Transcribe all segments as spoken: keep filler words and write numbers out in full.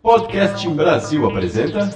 Podcast Brasil apresenta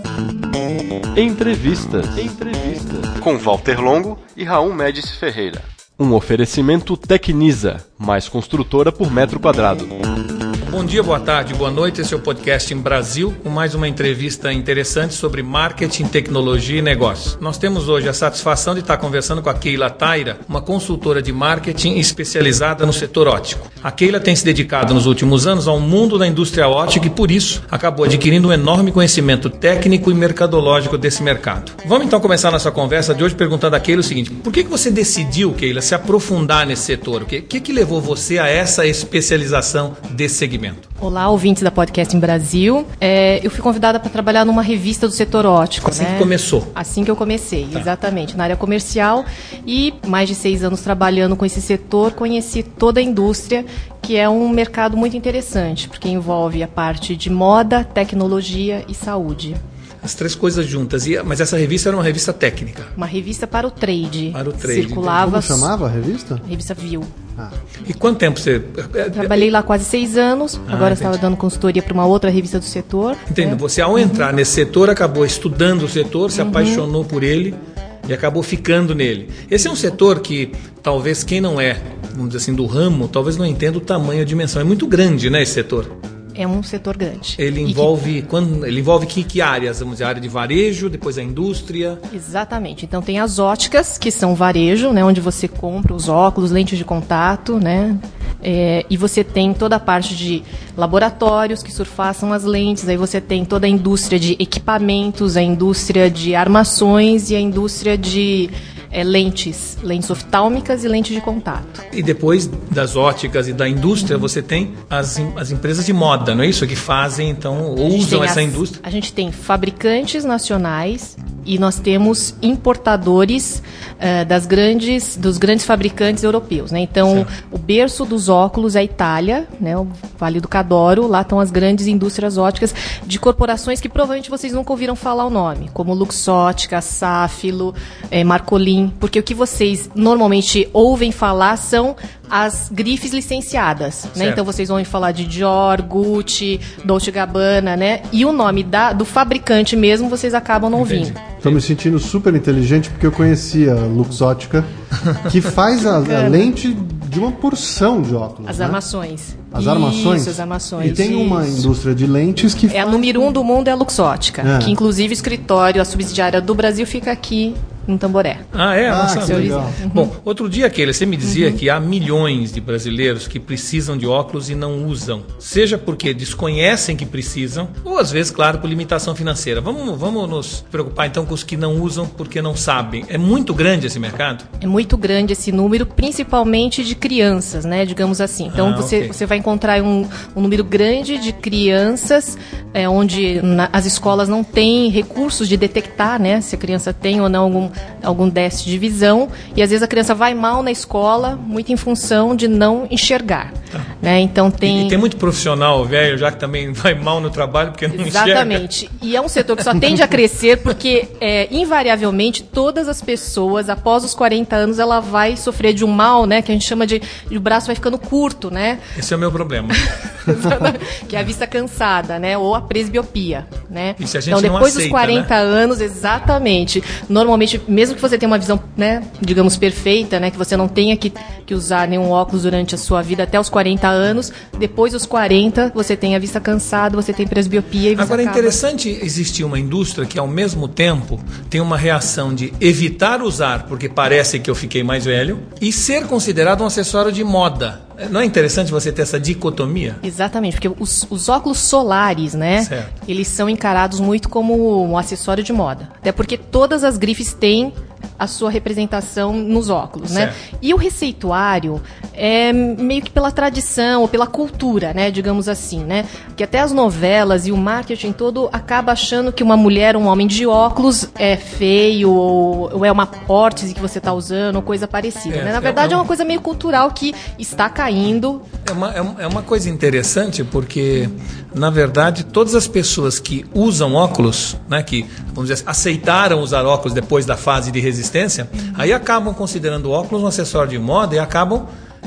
Entrevistas. Entrevistas com Walter Longo e Raul Médici Ferreira. Um oferecimento Tecnisa, mais construtora por metro quadrado. Bom dia, boa tarde, boa noite. Esse é o Podcast Brasil, com mais uma entrevista interessante sobre marketing, tecnologia e negócios. Nós temos hoje a satisfação de estar conversando com a Keila Taira, uma consultora de marketing especializada no setor óptico. A Keila tem se dedicado nos últimos anos ao mundo da indústria óptica e, por isso, acabou adquirindo um enorme conhecimento técnico e mercadológico desse mercado. Vamos então começar nossa conversa de hoje perguntando a Keila o seguinte: por que que você decidiu, Keila, se aprofundar nesse setor? O que, que, que levou você a essa especialização desse segmento? Olá, ouvintes da Podcast em Brasil. É, eu fui convidada para trabalhar numa revista do setor óptico. Assim né? que começou? Assim que eu comecei, tá. Exatamente, na área comercial. E mais de seis anos trabalhando com esse setor, conheci toda a indústria, que é um mercado muito interessante, porque envolve a parte de moda, tecnologia e saúde. As três coisas juntas. E, mas essa revista era uma revista técnica? Uma revista para o trade. Para o trade. Circulava. Como chamava a revista? Revista Viu. Ah. E quanto tempo você... Trabalhei lá quase seis anos. Ah, agora entendi. Estava dando consultoria para uma outra revista do setor. Entendo. Né? Você, ao entrar uhum. nesse setor, acabou estudando o setor, se uhum. apaixonou por ele e acabou ficando nele. Esse é um setor que, talvez, quem não é, vamos dizer assim, do ramo, talvez não entenda o tamanho, a dimensão. É muito grande, né, esse setor? É um setor grande. Ele envolve, que... quando, ele envolve que, que áreas? Vamos dizer, a área de varejo, depois a indústria? Exatamente. Então tem as óticas, que são varejo, né, onde você compra os óculos, lentes de contato, né? É, e você tem toda a parte de laboratórios que surfaçam as lentes, aí você tem toda a indústria de equipamentos, a indústria de armações e a indústria de... É, lentes, lentes oftálmicas e lentes de contato. E depois das óticas e da indústria, uhum. você tem as, as empresas de moda, não é isso? Que fazem, então, ou usam essa as, indústria? A gente tem fabricantes nacionais e nós temos importadores uh, das grandes, dos grandes fabricantes europeus. Né? Então, certo. O berço dos óculos é a Itália, né? O Vale do Cadoro, lá estão as grandes indústrias ópticas de corporações que provavelmente vocês nunca ouviram falar o nome, como Luxótica, Safilo, eh, Marcolin. Porque o que vocês normalmente ouvem falar são as grifes licenciadas, né? Então vocês ouvem falar de Dior, Gucci, Dolce and Gabbana, né? E o nome da, do fabricante mesmo vocês acabam não ouvindo. Estou me sentindo super inteligente porque eu conhecia a Luxótica, que faz a, a lente de uma porção de óculos. As né? armações. As armações? Isso, as armações. E tem isso. uma indústria de lentes que... É faz... a número um do mundo é a Luxótica, é. que inclusive o escritório, a subsidiária do Brasil fica aqui em Tamboré. Ah, é? Ah, Nossa, legal. Uhum. Bom, outro dia, Keila, você me dizia uhum. que há milhões de brasileiros que precisam de óculos e não usam. Seja porque desconhecem que precisam, ou às vezes, claro, por limitação financeira. Vamos, vamos nos preocupar então com os que não usam porque não sabem. É muito grande esse mercado? É muito grande esse número, principalmente de crianças, né? Digamos assim. Então ah, você, okay. você vai encontrar um, um número grande de crianças é, onde na, as escolas não têm recursos de detectar, né? Se a criança tem ou não algum algum déficit de visão, e às vezes a criança vai mal na escola, muito em função de não enxergar. Ah. Né? Então tem... E, e tem muito profissional velho já que também vai mal no trabalho porque não enxerga. Exatamente. E é um setor que só tende a crescer porque, é, invariavelmente, todas as pessoas, após os quarenta anos, ela vai sofrer de um mal, né, que a gente chama de... de o braço vai ficando curto, né? Esse é o meu problema. Que é a vista cansada, né? Ou a presbiopia, né? E se a gente então, depois não aceita, dos quarenta né? anos, exatamente. Normalmente, mesmo que você tenha uma visão, né, digamos, perfeita, né, que você não tenha que, que usar nenhum óculos durante a sua vida até os quarenta anos, depois dos quarenta, você tem a vista cansada, você tem presbiopia e você Agora, é acaba... interessante existir uma indústria que, ao mesmo tempo, tem uma reação de evitar usar porque parece que eu fiquei mais velho e ser considerado um acessório de moda. Não é interessante você ter essa dicotomia? Exatamente, porque os, os óculos solares, né, certo. Eles são encarados muito como um acessório de moda. Até porque todas as grifes têm a sua representação nos óculos, certo. né? E o receituário é meio que pela tradição ou pela cultura, né, digamos assim, né? Que até as novelas e o marketing todo acaba achando que uma mulher ou um homem de óculos é feio ou, ou é uma prótese que você está usando ou coisa parecida, é, né? Na verdade é, é uma coisa meio cultural que está caindo. É uma, é uma coisa interessante porque, na verdade, todas as pessoas que usam óculos, né, que, vamos dizer, aceitaram usar óculos depois da fase de resistência, uhum. aí acabam considerando o óculos um acessório de moda e acabam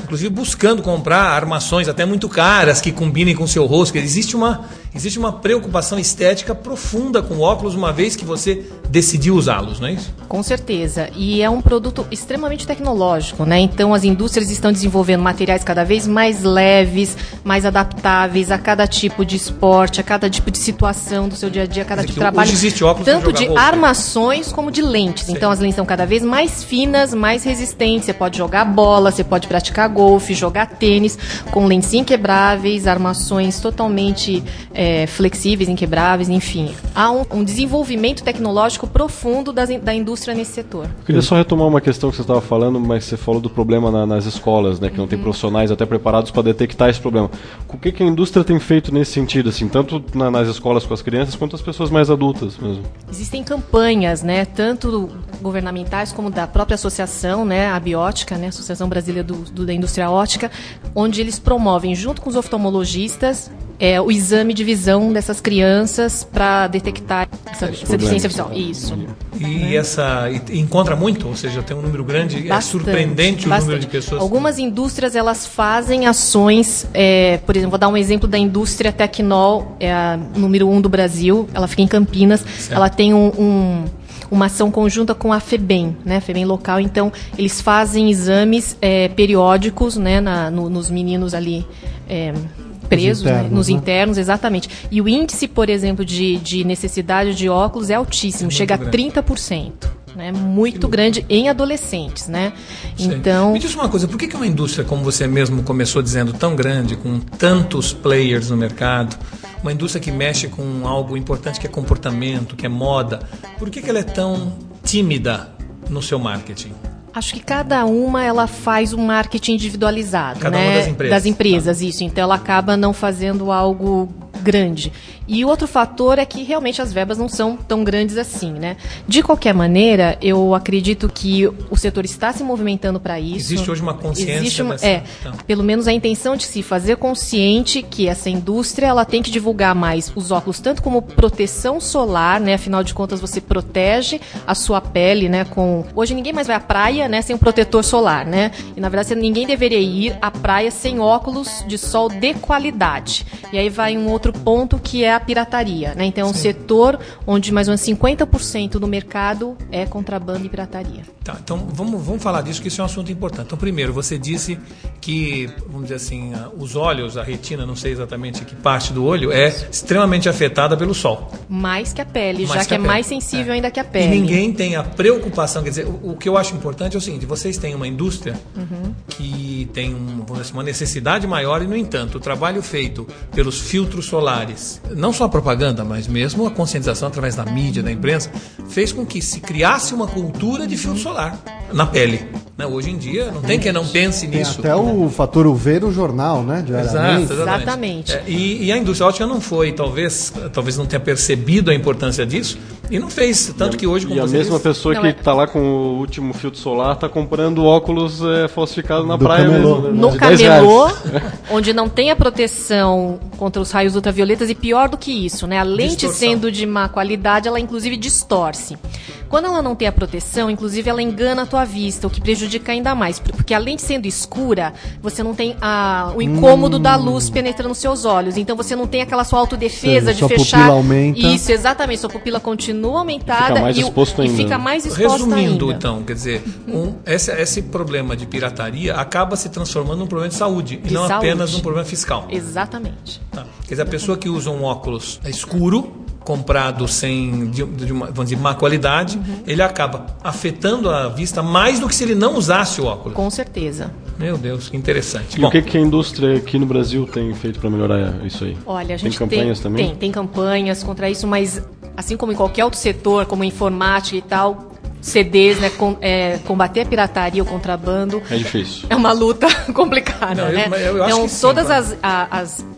inclusive buscando comprar armações até muito caras que combinem com o seu rosto. Existe uma, existe uma preocupação estética profunda com óculos, uma vez que você decidiu usá-los, não é isso? Com certeza. E é um produto extremamente tecnológico, né? Então as indústrias estão desenvolvendo materiais cada vez mais leves, mais adaptáveis a cada tipo de esporte, a cada tipo de situação do seu dia a dia, a cada Quer tipo dizer, de trabalho. hoje existe óculos tanto pra de jogar armações como de lentes. Sim. Então as lentes são cada vez mais finas, mais resistentes. Você pode jogar bola, você pode praticar golfe, jogar tênis com lentes inquebráveis, armações totalmente é, flexíveis, inquebráveis, enfim. Há um, um desenvolvimento tecnológico profundo das, da indústria nesse setor. Eu queria só retomar uma questão que você estava falando, mas você falou do problema na, nas escolas, né, que não tem profissionais até preparados para detectar esse problema. O que, que a indústria tem feito nesse sentido, assim, tanto na, nas escolas com as crianças quanto as pessoas mais adultas mesmo? Existem campanhas, né, tanto governamentais como da própria associação, né, a Biótica, né, Associação Brasileira do, do, da Indústria Óptica, onde eles promovem, junto com os oftalmologistas, é, o exame de visão dessas crianças para detectar essa, essa deficiência visual. Isso. E essa e encontra muito, ou seja, tem um número grande, bastante, é surpreendente o bastante. número de pessoas. Algumas indústrias elas fazem ações, é, por exemplo, vou dar um exemplo da indústria Tecnol, é a número um do Brasil, ela fica em Campinas, certo. Ela tem um, um uma ação conjunta com a FEBEM, né, FEBEM local, então eles fazem exames é, periódicos, né, na, no, nos meninos ali é, presos, nos internos, né? Nos internos, exatamente. E o índice, por exemplo, de, de necessidade de óculos é altíssimo, é chega grande. a trinta por cento. Né, muito grande em adolescentes, né? Então, me diz uma coisa, por que que uma indústria, como você mesmo começou dizendo, tão grande, com tantos players no mercado, uma indústria que mexe com algo importante que é comportamento, que é moda, por que que ela é tão tímida no seu marketing? Acho que cada uma ela faz um marketing individualizado, cada né? uma das empresas. Das empresas, tá. Isso. Então ela acaba não fazendo algo grande. E o outro fator é que realmente as verbas não são tão grandes assim, né? De qualquer maneira, eu acredito que o setor está se movimentando para isso. Existe hoje uma consciência Existe uma, dessa, é, então. Pelo menos a intenção de se fazer consciente que essa indústria ela tem que divulgar mais os óculos tanto como proteção solar, né? Afinal de contas você protege a sua pele, né? Com hoje ninguém mais vai à praia, né? Sem um protetor solar, né? E na verdade ninguém deveria ir à praia sem óculos de sol de qualidade. E aí vai um outro ponto que é a pirataria, né? Então é um setor onde mais ou menos cinquenta por cento do mercado é contrabando e pirataria. Tá, então vamos, vamos falar disso, que isso é um assunto importante. Então primeiro, você disse que, vamos dizer assim, os olhos, a retina, não sei exatamente que parte do olho, é extremamente afetada pelo sol. Mais que a pele, mais já que, que é pele. mais sensível é. ainda que a pele. E ninguém tem a preocupação, quer dizer, o, o que eu acho importante é o seguinte, vocês têm uma indústria uhum. que tem um, vamos dizer assim, uma necessidade maior e, no entanto, o trabalho feito pelos filtros solares, não só a propaganda, mas mesmo a conscientização através da mídia, da imprensa, fez com que se criasse uma cultura de filtro solar na pele. Né? Hoje em dia, não tem quem não pense tem nisso. Até o fator U V no jornal, né? Diariamente. Exato, exatamente. exatamente. É, e, e a indústria óptica não foi, talvez, talvez não tenha percebido a importância disso e não fez, tanto e que hoje... Como e a mesma disse, pessoa que está é... lá com o último filtro solar está comprando óculos é, falsificados na Do praia camelô. mesmo. Né? No camelô, onde não tem a proteção contra os raios ultravioletas e pior do que isso, né? A lente Distorção. Sendo de má qualidade, ela inclusive distorce. Quando ela não tem a proteção, inclusive ela engana a tua vista, o que prejudica ainda mais. Porque a lente sendo escura, você não tem a, o incômodo hum. da luz penetrando nos seus olhos. Então você não tem aquela sua autodefesa Sim, de sua fechar. Pupila aumenta. Isso, exatamente. Sua pupila continua aumentada fica mais e, exposto e ainda. fica mais exposta Resumindo, ainda. então, quer dizer, um, esse, esse problema de pirataria acaba se transformando num problema de saúde de e não saúde. apenas num problema fiscal. Exatamente. Tá. Quer dizer, a pessoa que usa um óculos escuro, comprado sem de, de uma, vamos dizer, má qualidade, uhum. ele acaba afetando a vista mais do que se ele não usasse o óculos. Com certeza. Meu Deus, que interessante. E Bom, o que, que a indústria aqui no Brasil tem feito para melhorar isso aí? Olha, a gente tem campanhas tem, também? Tem, tem campanhas contra isso, mas assim como em qualquer outro setor, como informática e tal, C Ds, né, com, é, combater a pirataria, o contrabando. É difícil. É uma luta complicada, Não, né? Eu, eu acho então, que sim, todas claro. as, a, as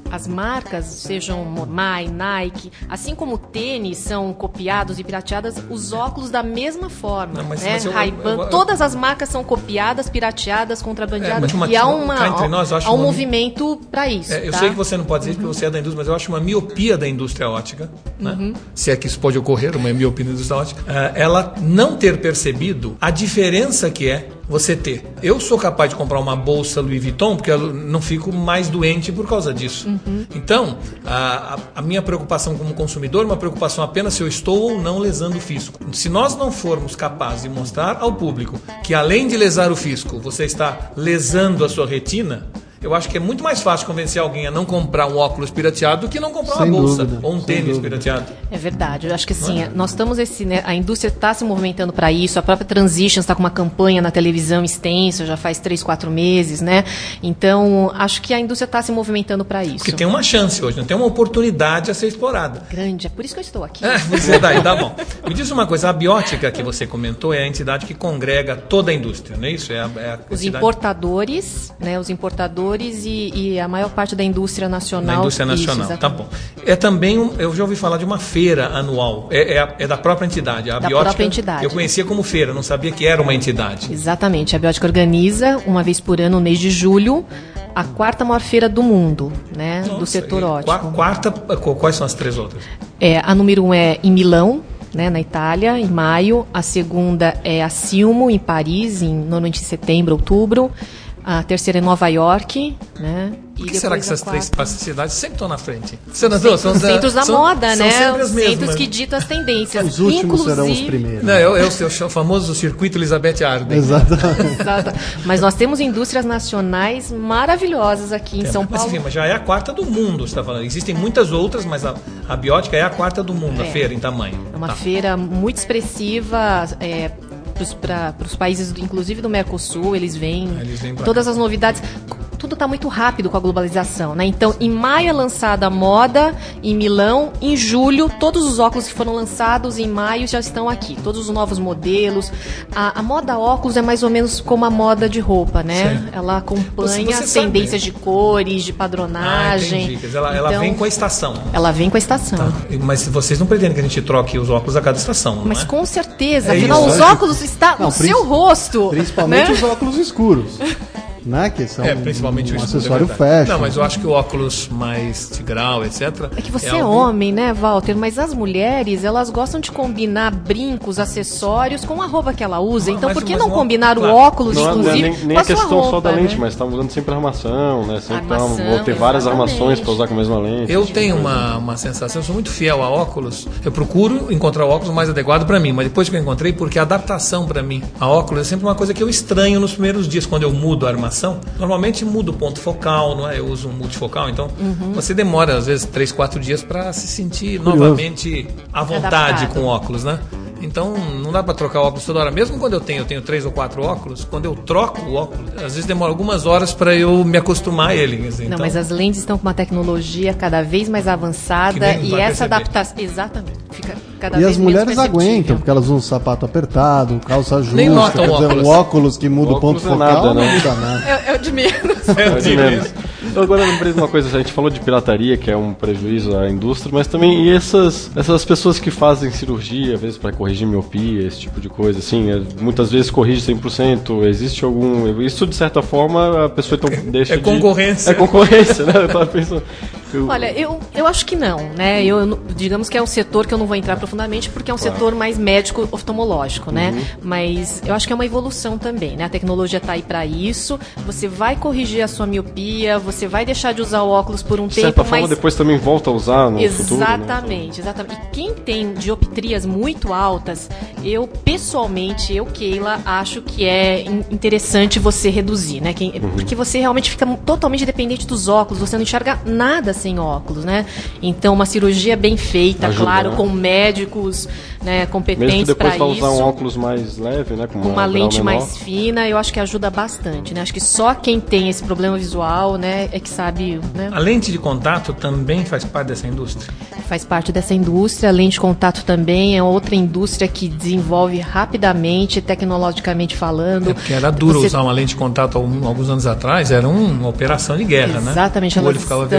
as marcas, sejam Mormai, Nike, assim como o tênis são copiados e pirateadas, os óculos da mesma forma. Não, mas, né? mas eu, Ray-Ban, eu, eu, todas as marcas são copiadas, pirateadas, contrabandeadas. É, uma, e há, uma, entre nós, há um uma, movimento para isso. É, eu tá? sei que você não pode dizer uhum. que você é da indústria, mas eu acho uma miopia da indústria ótica, né? uhum. se é que isso pode ocorrer, uma miopia da indústria ótica, uh, ela não ter percebido a diferença que é você ter. Eu sou capaz de comprar uma bolsa Louis Vuitton porque eu não fico mais doente por causa disso. Uhum. Então, a, a minha preocupação como consumidor é uma preocupação apenas se eu estou ou não lesando o fisco. Se nós não formos capazes de mostrar ao público que além de lesar o fisco, você está lesando a sua retina, eu acho que é muito mais fácil convencer alguém a não comprar um óculos pirateado do que não comprar uma sem bolsa dúvida, ou um tênis dúvida. pirateado. É verdade. Eu acho que sim. É? Nós estamos esse, né, a indústria está se movimentando para isso. A própria Transition está com uma campanha na televisão extensa, já faz três, quatro meses, né? Então, acho que a indústria está se movimentando para isso. Porque tem uma chance hoje, não tem uma oportunidade a ser explorada. Grande. É por isso que eu estou aqui. É, você daí, tá bom. Me diz uma coisa. A Abiótica que você comentou é a entidade que congrega toda a indústria, não é isso? É a, é a Os entidade... importadores, né? Os importadores e, e a maior parte da indústria nacional. Da indústria nacional, isso, tá bom. É também, um, eu já ouvi falar de uma feira anual. É, é, é da própria entidade. A da Abiótica, própria entidade. Eu conhecia como feira, não sabia que era uma entidade. Exatamente. A Abiótica organiza, uma vez por ano, no mês de julho, a quarta maior feira do mundo, né? Nossa, do setor óptico. Quarta, quais são as três outras? É, a número um é em Milão, né, na Itália, em maio. A segunda é a Silmo, em Paris, em, normalmente em setembro, outubro. A terceira é Nova York, né? Por que será que essas três cidades sempre estão na frente? Senador, são centros da são, moda, são né? Sempre as mesmas. Centros que ditam as tendências. Os últimos Inclusive... serão os primeiros. Não, é, é o famoso circuito Elizabeth Arden. Exatamente. Exato. Mas nós temos indústrias nacionais maravilhosas aqui em é, São mas, Paulo. Enfim, mas já é a quarta do mundo, você está falando. Existem muitas outras, mas a, a Abiótica é a quarta do mundo, é. a feira em tamanho. É uma tá. feira muito expressiva. É, para os países, inclusive do Mercosul, eles vêm, ah, eles vêm todas as novidades. Tudo está muito rápido com a globalização, né? Então, em maio é lançada a moda, em Milão, em julho, todos os óculos que foram lançados em maio já estão aqui, todos os novos modelos. A, a moda óculos é mais ou menos como a moda de roupa, né? Sim. Ela acompanha você, você tendências sabe. de cores, de padronagem. Ah, entendi. Ela, então, ela vem com a estação. Ela vem com a estação. Tá. Mas vocês não pretendem que a gente troque os óculos a cada estação, não Mas é? com certeza, é afinal, isso, os óculos estão no seu rosto. Principalmente né? os óculos escuros. Né? Que são é, principalmente um o acessório é fashion. Não, mas eu acho que o óculos mais de grau, etcétera. É que você é, é algo... homem, né, Walter? Mas as mulheres, elas gostam de combinar brincos, acessórios com a roupa que ela usa. Então, mas, por que não combinar claro. o óculos, não, inclusive, não é nem, nem com a a questão roupa, só da lente, né? mas está usando sempre armação, né? Sempre armação, tá, vou ter várias exatamente. armações para usar com a mesma lente. Eu tenho uma, uma sensação, eu sou muito fiel a óculos. Eu procuro encontrar o óculos mais adequado para mim, mas depois que eu encontrei, porque a adaptação para mim a óculos é sempre uma coisa que eu estranho nos primeiros dias, quando eu mudo a armação. Normalmente muda o ponto focal, não é? Eu uso um multifocal, então uhum. você demora às vezes três, quatro dias para se sentir Curioso. novamente à vontade Adaptado. com óculos, né? Então não dá para trocar óculos toda hora. Mesmo quando eu tenho, eu tenho três ou quatro óculos, quando eu troco o óculos, às vezes demora algumas horas para eu me acostumar a ele. Assim, não, então... mas as lentes estão com uma tecnologia cada vez mais avançada e essa adaptação, exatamente, fica cada e vez as mulheres aguentam, porque elas usam um sapato apertado, calça justa, nem notam quer dizer, óculos. um óculos que muda o, o ponto focal, nada, né? não muda nada. É, é o de menos. É o de menos. Eu agora lembrei de uma coisa, a gente falou de pirataria, que é um prejuízo à indústria, mas também e essas, essas pessoas que fazem cirurgia, às vezes para corrigir miopia, esse tipo de coisa, assim, é, muitas vezes corrige cem por cento, existe algum... Isso, de certa forma, a pessoa então deixa é de... concorrência. É concorrência, né? Eu tava pensando... Eu... Olha, eu, eu acho que não, né? Eu, digamos que é um setor que eu não vou entrar profundamente, porque é um claro. setor mais médico oftalmológico, né? Uhum. Mas eu acho que é uma evolução também, né? A tecnologia está aí para isso, você vai corrigir a sua miopia, você vai deixar de usar o óculos por um de tempo, certa mas... forma depois também volta a usar no exatamente, futuro, Exatamente, exatamente. E quem tem dioptrias muito altas, eu, pessoalmente, eu, Keila, acho que é interessante você reduzir, né? Quem, uhum. Porque você realmente fica totalmente dependente dos óculos, você não enxerga nada sem óculos, né? Então, uma cirurgia bem feita, ajuda, claro, né? Com médicos, né, competentes para isso. Mesmo que depois para usar um óculos mais leve, né? Com uma, uma lente mais fina, eu acho que ajuda bastante, né? Acho que só quem tem esse problema visual, né, é que sabe, né? A lente de contato também faz parte dessa indústria? Faz parte dessa indústria. A lente de contato também é outra indústria que desenvolve rapidamente, tecnologicamente falando. É porque era duro Você... usar uma lente de contato alguns anos atrás, era uma operação de guerra, Exatamente, né? O olho elas ficava estão vermelho. cada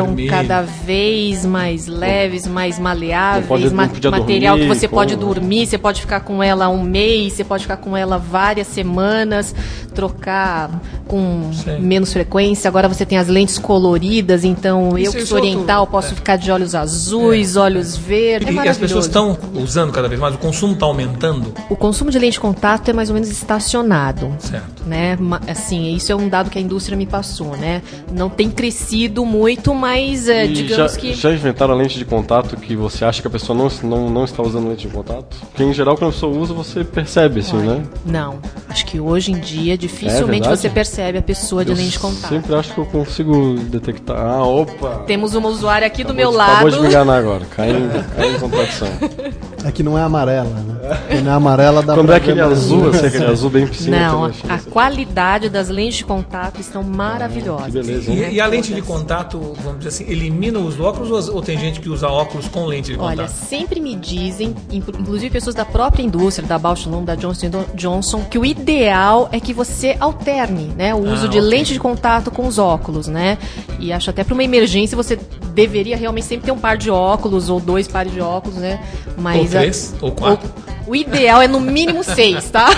cada vez mais leves, mais maleáveis, pode- ma- não podia material dormir, que você como- pode dormir, você pode ficar com ela um mês, você pode ficar com ela várias semanas, trocar com Sim. menos frequência. Agora você tem as lentes coloridas, então Isso- eu que isso sou é outro- oriental é. posso ficar de olhos azuis, olhos verdes. É E, e as pessoas maravilhoso. estão usando cada vez mais, o consumo está aumentando, O consumo de lente de contato é mais ou menos estacionado. certo? Né? Ma- Assim, isso é um dado que a indústria me passou, né? Não tem crescido muito, mas é, E digamos já, que já inventaram a lente de contato que você acha que a pessoa não, não, não está usando lente de contato? Porque em geral quando a pessoa usa, você percebe, assim, Olha, né? não. Acho que hoje em dia dificilmente verdade? você percebe a pessoa de Eu lente de contato. sempre acho que eu consigo detectar. Ah, opa! Temos uma usuária aqui do Acabou meu de- lado. Acabou de me enganar agora. Cai em, cai em contradição. É que não é amarela, né? Quando é amarela dá Quando pra é aquele ver mais. azul, assim, aquele azul bem piscina. Não, a, aquele- a qualidade das lentes de contato estão maravilhosas. Que beleza, hein? E, e a lente de contato, vamos dizer assim, elimina os óculos ou, ou tem gente que usa óculos com lente de Olha, contato? sempre me dizem, inclu- inclusive pessoas da própria indústria, da Bausch Lomb, da Johnson Johnson, que o ideal é que você alterne, né, o uso Ah, de ok. lente de contato com os óculos, né? E acho até para uma emergência você deveria realmente sempre ter um par de óculos ou dois pares de óculos, né? Mas Ou três, a- ou quatro. O, o ideal é no mínimo seis, tá?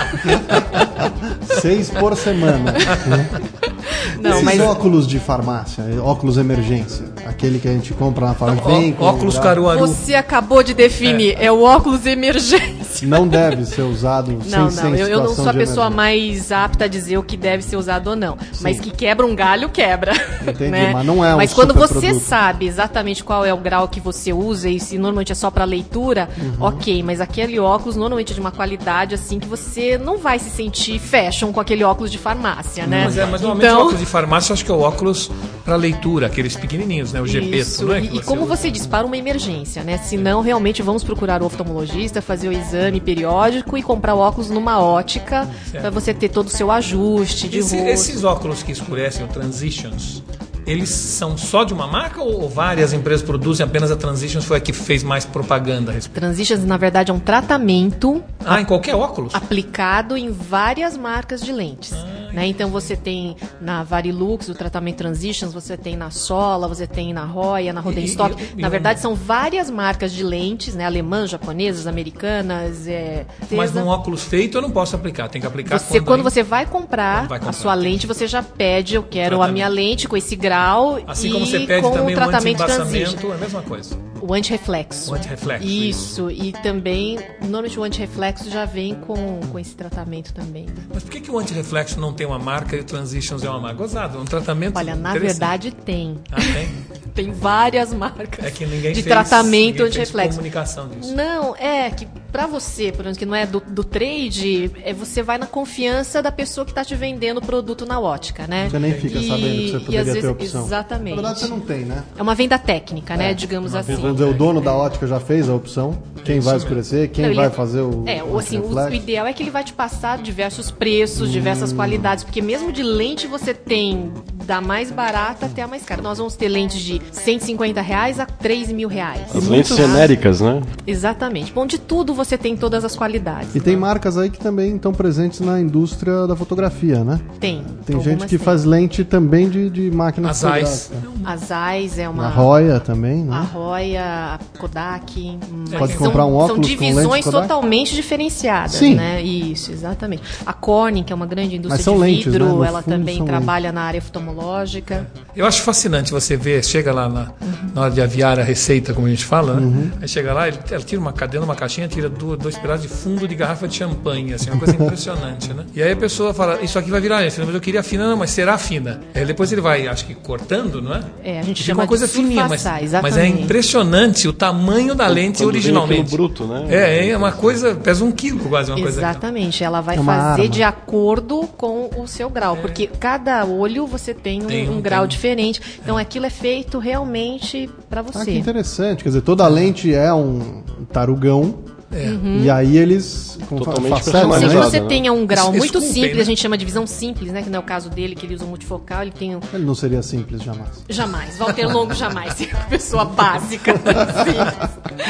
Seis por semana. Não, Esses mas óculos de farmácia, óculos emergência, aquele que a gente compra na farmácia, Ó- vem com óculos grau, Caruaru. você acabou de definir, é, o óculos emergência. não deve ser usado Não, sem, não, sem eu, eu não situação sou a de pessoa emergência. mais apta a dizer o que deve ser usado ou não. Mas que quebra um galho, quebra. Entendi, né? mas não é um Mas quando super você produto. sabe exatamente qual é o grau que você usa, e se normalmente é só para leitura, Uhum. ok, mas aquele óculos normalmente é de uma qualidade assim que você não vai se sentir fashion com aquele óculos de farmácia, né? Mas, é, mas normalmente o então, óculos de farmácia eu acho que é o óculos para leitura, aqueles pequenininhos, né? O Gepeto, isso. não é? E, que e como usa? você diz, para uma emergência, né? Se não, realmente vamos procurar o oftalmologista, fazer o exame periódico e comprar o óculos numa ótica para você ter todo o seu ajuste de Esse- rosto. esses óculos que escurecem, o Transitions, eles são só de uma marca ou, ou várias empresas produzem apenas a Transitions? Foi a que fez mais propaganda a respeito? Transitions, na verdade, é um tratamento Ah, em qualquer óculos? aplicado em várias marcas de lentes. Né? Então você tem na Varilux o tratamento Transitions, você tem na Sola, você tem na Roya, na Rodenstock. E- e- e Na um- verdade, são várias marcas de lentes, né? Alemãs, japonesas, americanas. É, Mas Tesa. num óculos feito eu não posso aplicar, tem que aplicar Você, quando ainda- você vai comprar, Vai comprar. a sua lente, você já pede, eu quero Tratamento. a minha lente com esse grau Assim e como você pede com também o o tratamento anti-embaçamento, Transition. é a mesma coisa. O antirreflexo. O antirreflexo, Isso, e também, normalmente o antirreflexo já vem com, com esse tratamento também. né? Mas por que, que o antirreflexo não tem uma marca e o Transitions é uma marca? Gozado, é um tratamento Olha, na interessante. verdade tem. Ah, tem? Tem várias marcas É que ninguém de fez, tratamento ninguém fez antirreflexo. comunicação disso. Não, é que pra você, por exemplo, que não é do, do trade, é, você vai na confiança da pessoa que tá te vendendo o produto na ótica, né? Você nem fica E- sabendo que você e poderia às ter vezes, opção. Exatamente. Na verdade, você não tem, né? É uma venda técnica, né? É, Digamos assim. Vamos dizer, o dono da ótica já fez a opção. Quem vai mesmo. escurecer, quem Não, ele vai é- fazer o. É, o, assim, o, reflexo. o ideal é que ele vai te passar diversos preços, diversas qualidades, porque mesmo de lente você tem da mais barata até a mais cara. Nós vamos ter lentes de cento e cinquenta reais a três mil reais. As lentes Muito- genéricas, né? Exatamente. Bom, de tudo você tem todas as qualidades. E tem marcas aí que também estão presentes na indústria da fotografia, né? Tem. Tem Algumas gente que tem. faz lente também de, de máquina A Zeiss. fotográfica. A Zeiss é uma... A Roya também, A né? Roya, a Kodak. Pode são, comprar um óculos São com divisões lente Kodak? totalmente diferenciadas, Sim. né? Isso, exatamente. A Corning, que é uma grande indústria Mas são de lentes, vidro, né? No ela fundo, também são trabalha na área oftalmológica. Eu acho fascinante você ver, chega lá na, na hora de aviar a receita, como a gente fala, né? Uhum. Aí chega lá, ele, ela tira uma cadeira, uma caixinha, tira duas, dois pedaços de fundo de garrafa de champanhe, assim, uma coisa impressionante, né? E aí a pessoa fala, isso aqui vai virar lente, mas eu queria fina, não, mas será fina. Aí depois ele vai, acho que cortando, não é? É, a gente Fica chama uma coisa de fininha, mas, sulfaçar, mas é exatamente. impressionante o tamanho da lente Quando vem originalmente. aquilo bruto, né? É, é uma coisa, pesa um quilo quase, uma coisa. Exatamente, ela vai É uma fazer arma. de acordo com o seu grau, porque cada olho você tem um, Tem um- um grau tem. diferente. Então aquilo é feito realmente para Ah, que você. interessante. Quer dizer, toda lente é um tarugão. Uhum. E aí eles com fa- Totalmente facetam, Não sei que né? personalizado. você né? tenha um grau Es- muito esculpem, simples, né? a gente chama de visão simples, né? Que não é o caso dele, que ele usa um multifocal, ele tem um... Ele não seria simples jamais. Jamais, Walter Longo jamais, seria uma pessoa básica. simples.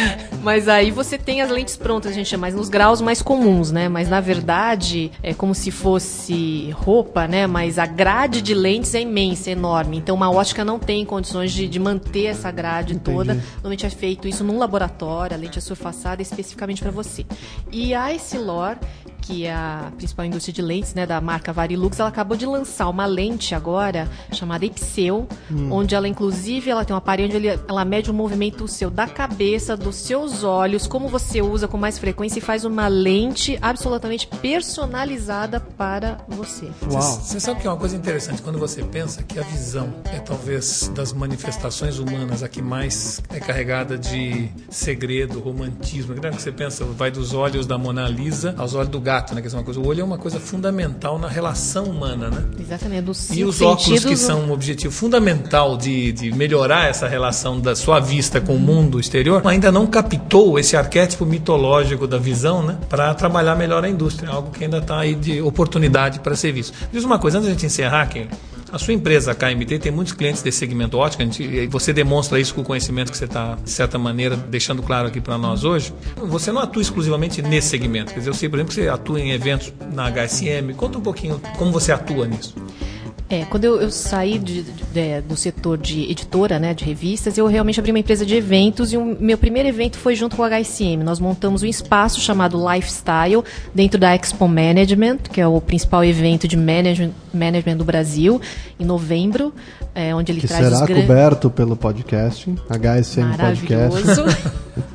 Mas aí você tem as lentes prontas, a gente chama, mas nos graus mais comuns, né? Mas na verdade é como se fosse roupa, né? Mas a grade de lentes é imensa, é enorme. Então uma ótica não tem condições de, de manter essa grade Entendi. toda. Normalmente é feito isso num laboratório, a lente é surfaçada especificamente para você. E a Essilor, que é a principal indústria de lentes, né, da marca Varilux, ela acabou de lançar uma lente agora chamada Ipseu, hum. onde ela inclusive ela tem um aparelho onde ele, ela mede o movimento seu da cabeça, dos seus olhos, como você usa com mais frequência e faz uma lente absolutamente personalizada para você. Você sabe que é uma coisa interessante quando você pensa que a visão é talvez das manifestações humanas a que mais é carregada de segredo, romantismo. Você pensa, vai dos olhos da Mona Lisa aos olhos do gato, né? Que é uma coisa, o olho é uma coisa fundamental na relação humana, né? Exatamente. Dos e os óculos que são um objetivo fundamental de, de melhorar essa relação da sua vista com o mundo exterior, ainda não captou esse arquétipo mitológico da visão, né? Para trabalhar melhor a indústria, algo que ainda está aí de oportunidade para ser visto. Diz uma coisa, antes da gente encerrar, Keila, a sua empresa, a K M T, tem muitos clientes desse segmento óptico, e você demonstra isso com o conhecimento que você está, de certa maneira, deixando claro aqui para nós hoje. Você não atua exclusivamente nesse segmento. Quer dizer, eu sei, por exemplo, que você atua em eventos na H S M. Conta um pouquinho como você atua nisso. É, quando eu, eu saí de, de, do setor de editora, né, de revistas, eu realmente abri uma empresa de eventos e o meu primeiro evento foi junto com o H S M. Nós montamos um espaço chamado Lifestyle dentro da Expo Management, que é o principal evento de management, management do Brasil, em novembro, é, onde ele que traz será os grandes... coberto pelo podcast, H S M Podcast. Maravilhoso.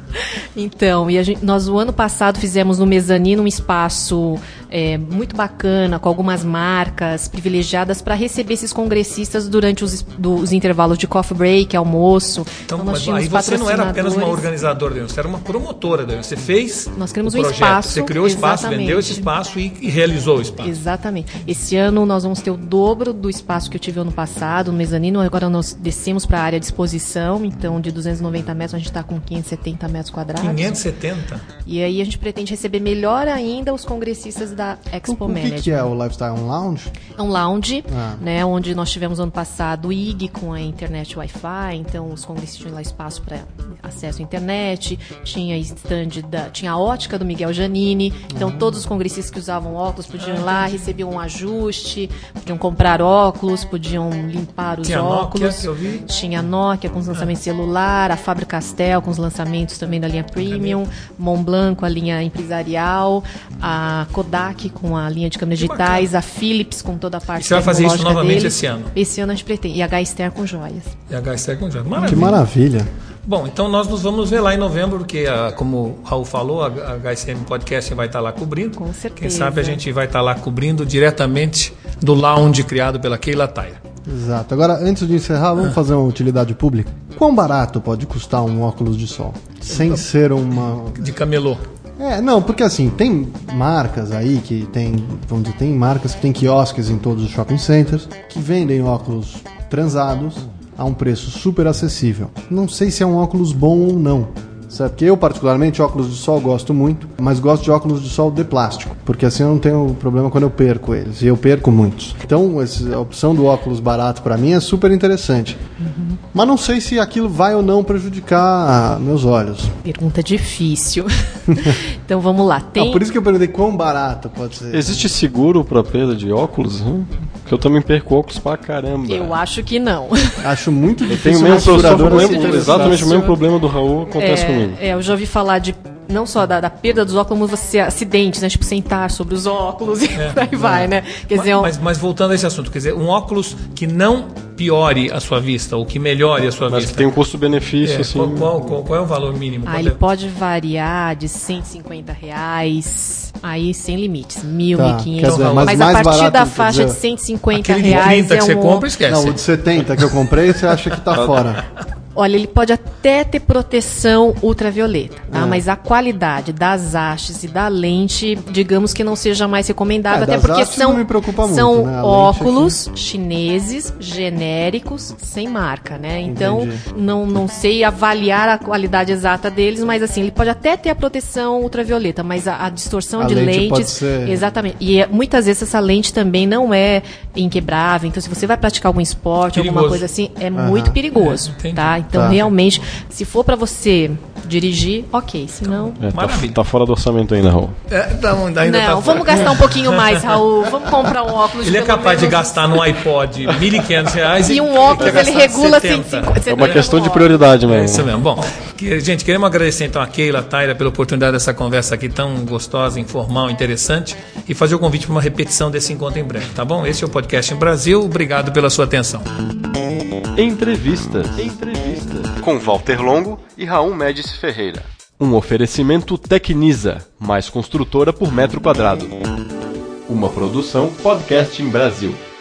Então, e a gente, nós o ano passado fizemos no mezanino um espaço é, muito bacana, com algumas marcas privilegiadas para receber esses congressistas durante os, do, os intervalos de coffee break, almoço. Então, então nós mas tínhamos aí você não era apenas uma patrocinadores. organizadora, você era uma promotora, você fez Nós criamos o um projeto, espaço. Você criou o espaço, exatamente. vendeu esse espaço e, e realizou o espaço. Exatamente. Esse ano nós vamos ter o dobro do espaço que eu tive ano passado, no mezanino. Agora nós descemos para a área de exposição, então de duzentos e noventa metros a gente está com quinhentos e setenta metros quadrados. quinhentos e setenta? E aí a gente pretende receber melhor ainda os congressistas da Expo O, o Management. que, que é o Lifestyle? Um lounge? É um lounge, ah. né, onde nós tivemos ano passado o I G com a internet Wi-Fi, então os congressistas tinham lá espaço para acesso à internet, tinha stand da, tinha a ótica do Miguel Giannini, então uhum. todos os congressistas que usavam óculos podiam ir lá, recebiam um ajuste, podiam comprar óculos, podiam limpar os tinha óculos. Nokia, que eu vi. Tinha a Nokia com os lançamentos ah. celular, a Faber-Castell com os lançamentos também da linha Premium, Montblanc com a linha empresarial, a Kodak com a linha de câmeras que digitais, bacana. A Philips com toda a parte e você vai fazer isso novamente deles. esse ano? Esse ano a gente pretende. E a H-Star com joias. E a H-Star com joias. Maravilha. Que maravilha. Bom, então nós nos vamos ver lá em novembro, porque, a, como o Raul falou, a H S M Podcast vai estar lá cobrindo. Com certeza. Quem sabe a gente vai estar lá cobrindo diretamente do lounge criado pela Keila Taira. Exato. Agora, antes de encerrar, vamos ah. fazer uma utilidade pública. Quão barato pode custar um óculos de sol? Sem então, ser uma... De camelô. É, não, porque assim, tem marcas aí que tem, vamos dizer, tem marcas que tem quiosques em todos os shopping centers que vendem óculos transados a um preço super acessível. Não sei se é um óculos bom ou não, sabe? Porque eu, particularmente, óculos de sol gosto muito, mas gosto de óculos de sol de plástico, porque assim eu não tenho problema quando eu perco eles, e eu perco muitos. Então, essa, a opção do óculos barato para mim é super interessante. Uhum. Mas não sei se aquilo vai ou não prejudicar meus olhos. Pergunta difícil. Então vamos lá. Tem... Ah, por isso que eu perguntei quão barato pode ser. Existe seguro para perda de óculos? Hum? Porque eu também perco óculos pra caramba. Eu acho que não. Acho muito difícil. Eu tenho mesmo problema, exatamente o mesmo problema do Raul acontece é, comigo. É, eu já ouvi falar de não só da, da perda dos óculos, mas você acidentes, né? Tipo, sentar sobre os óculos e é, por aí é. vai, né? Quer mas, dizer, um... mas, mas voltando a esse assunto, quer dizer, um óculos que não piore a sua vista, ou que melhore a sua mas vista. Mas que tem um custo-benefício, é, assim. Qual, qual, qual, qual é o valor mínimo? Ah, ele pode variar de cento e cinquenta reais, aí sem limites, mil, tá, mil e quinhentos. Dizer, mas, mas a mais partir barato, da faixa dizer, de cento e cinquenta aquele reais de trinta é que um... você compra, esquece. Não, o de setenta que eu comprei, você acha que tá fora. Olha, ele pode até ter proteção ultravioleta, tá? É. Mas a qualidade das hastes e da lente, digamos que não seja mais recomendada, É, até das porque hastes são, não me preocupa muito, são né? A óculos chineses, genéricos, sem marca, né? Então, Entendi. não, não sei avaliar a qualidade exata deles, mas assim, ele pode até ter a proteção ultravioleta, mas a, a distorção A de lente lentes... pode ser... Exatamente. E é, muitas vezes essa lente também não é inquebrável, então se você vai praticar algum esporte, perigoso. alguma coisa assim, é Aham. muito perigoso, É, tá? Então, tá. realmente, se for para você dirigir, ok. Senão... É, tá, Maravilha. tá fora do orçamento ainda, Raul. É, não, ainda Não, tá vamos fora. gastar um pouquinho mais, Raul. Vamos comprar um óculos. Ele é pelo capaz de menos- gastar no iPod mil e quinhentos reais E um óculos, quer ele gastar regula setenta. cento e cinquenta. É uma questão de Ó. prioridade mesmo. É isso mesmo. Bom, que, gente, queremos agradecer então a Keila, a Taira, pela oportunidade dessa conversa aqui tão gostosa, informal, interessante, e fazer o convite para uma repetição desse encontro em breve, tá bom? Esse é o Podcast em Brasil. Obrigado pela sua atenção. Entrevistas. Entrevistas. Com Walter Longo e Raul Médici Ferreira. Um oferecimento Tecnisa, mais construtora por metro quadrado. Uma produção Podcast em Brasil.